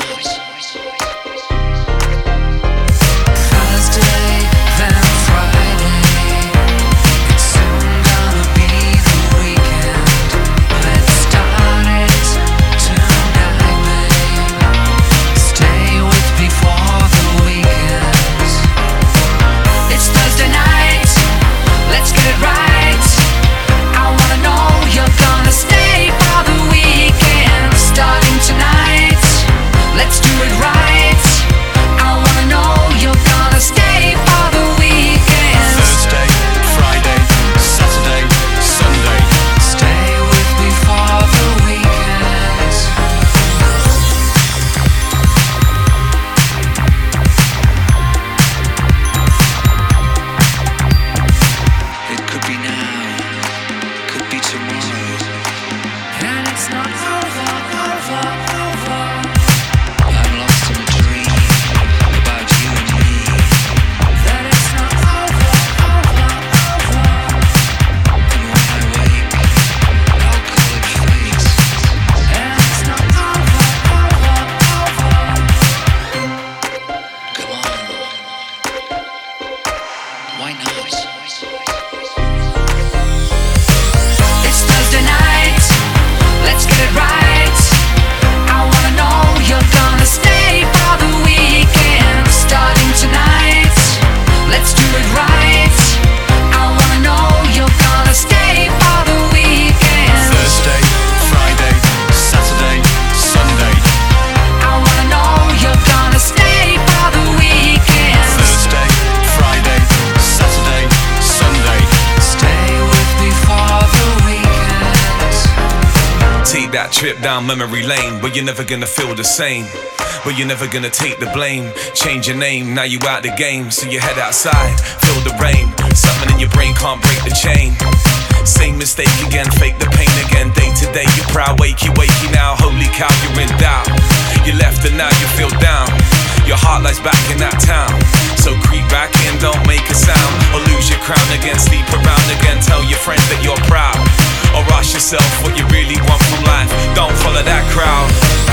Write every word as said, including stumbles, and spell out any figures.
Why not? It's Thursday night, let's get it right. I wanna know you're gonna stay for the weekend. Starting tonight, let's do it right. I wanna know you're gonna stay for the weekend. Thursday, Friday, Saturday, Sunday. I wanna know you're gonna stay for the weekend. Thursday, Friday, Saturday, Sunday. Stay with me for the weekend. Take that trip down memory lane, but you're never gonna feel the same. But you're never gonna take the blame. Change your name, now you out the game. So you head outside, feel the rain. Something in your brain can't break the chain. Same mistake again, fake the pain again. Day to day, you're proud, wakey, wakey now. Holy cow, you're in doubt. You left and now you feel down. Your heart lies back in that town. So creep back in, don't make a sound. Or lose your crown again, sleep around again. Tell your friends that you're proud. Or ask yourself what you really want from life. Don't follow that crowd.